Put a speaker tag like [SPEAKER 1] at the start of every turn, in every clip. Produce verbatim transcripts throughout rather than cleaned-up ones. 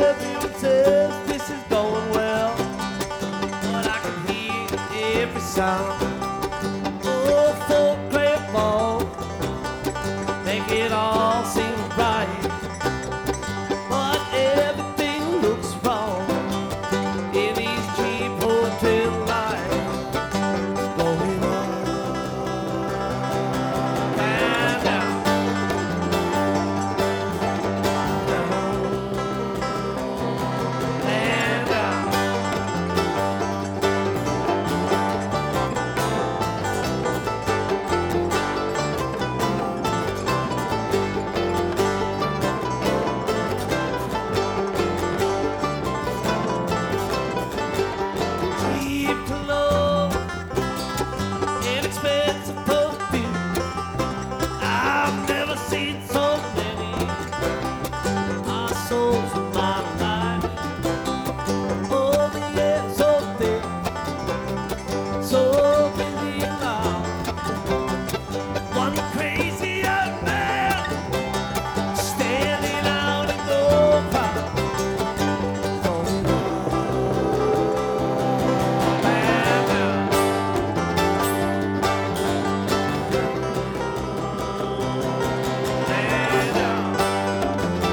[SPEAKER 1] everyone says this is going well, but I can hear every sound. Oh, four great balls make it all seem right, but everything looks wrong in these cheap hotel lights. Going up and down, down and down. Cheap clothes, inexpensive perfume. I've never seen so many our souls in my life. Oh, the air so thick, so busy and loud. One crazy young man standing out in the crowd. Going up and down. And down.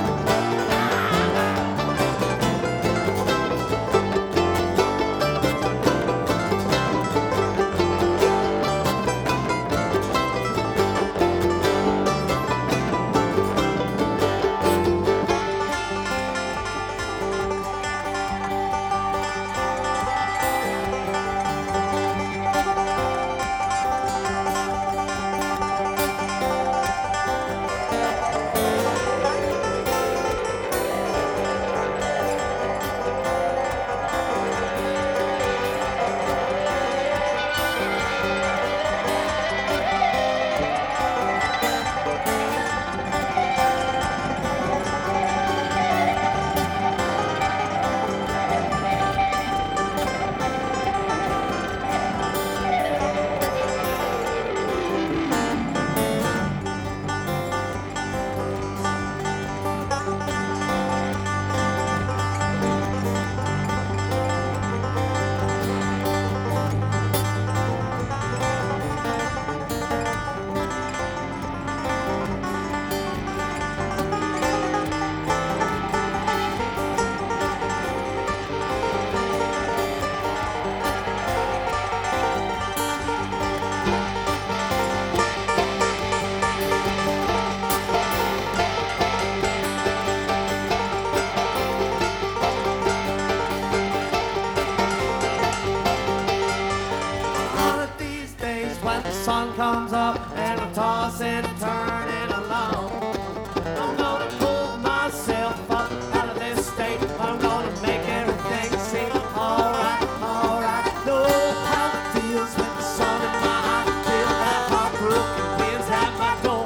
[SPEAKER 1] One of these days when the sun comes up and I'm tossing and turning along, I'm gonna pull myself up out of this state. I'm gonna make everything seem alright, alright. Know how it feels with the sun in my eye, feel that heartbroken winds at my door.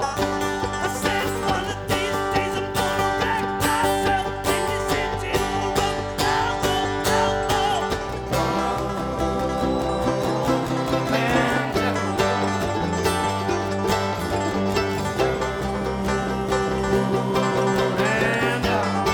[SPEAKER 1] I said one of these days I'm gonna wreck myself in this empty old room. Oh, oh, oh, oh. And and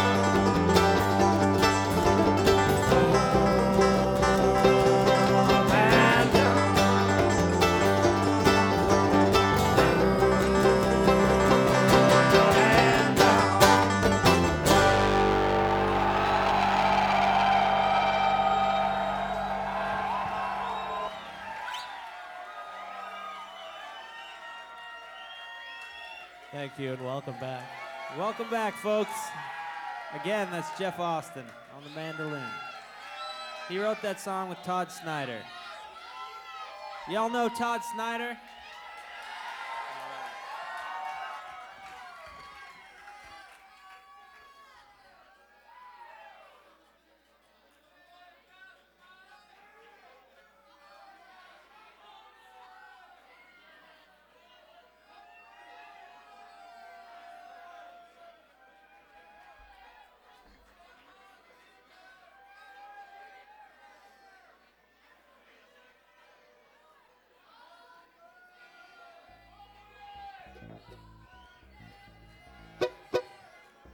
[SPEAKER 1] Thank you and welcome back.
[SPEAKER 2] Welcome back, folks. Again, that's Jeff Austin on the mandolin. He wrote that song with Todd Snyder. Y'all know Todd Snyder?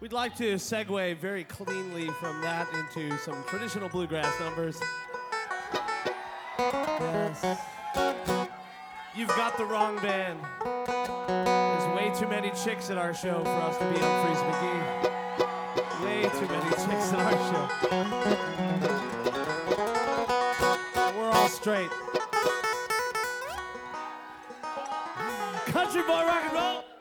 [SPEAKER 1] We'd like to segue very cleanly from that into some traditional bluegrass numbers.
[SPEAKER 2] Yes.
[SPEAKER 1] You've got the wrong band. There's way too many chicks at our show for us to be Humphreys McGee. Way too many chicks at our show. We're all straight. Country boy rock and roll.